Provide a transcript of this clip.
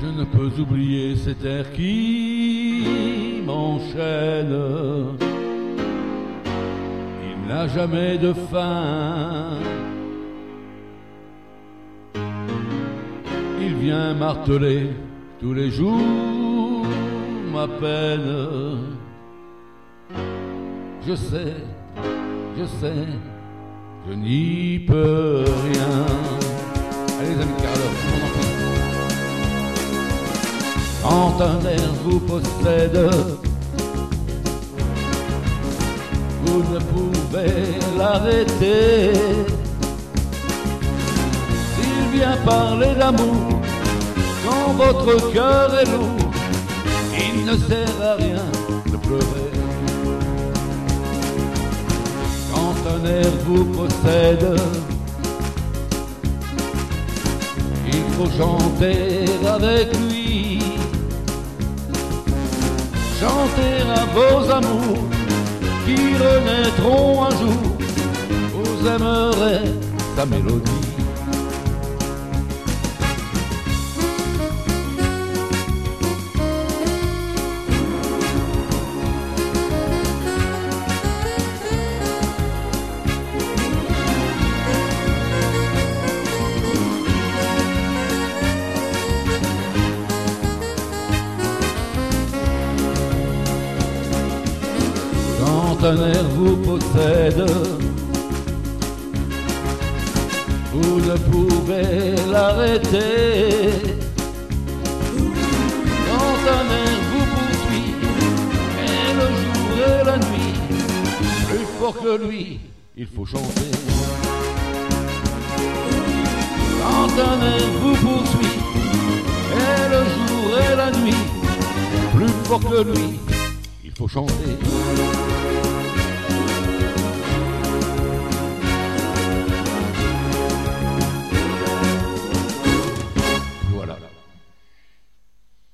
Je ne peux oublier cet air qui m'enchaîne. Il n'a jamais de fin. Il vient marteler tous les jours ma peine. Je sais, je n'y peux rien. Allez les amis de Carole, on en prie. Quand un air vous possède, vous ne pouvez l'arrêter. S'il vient parler d'amour, quand votre cœur est lourd, il ne sert à rien de pleurer. Quand un air vous possède, il faut chanter avec lui. Chanter à vos amours qui renaîtront un jour. Vous aimerez sa mélodie. Quand un air vous possède, vous ne pouvez l'arrêter. Quand un air vous poursuit, et le jour et la nuit, plus fort que lui, il faut chanter. Quand un air vous poursuit, et le jour et la nuit, plus fort que lui, il faut chanter.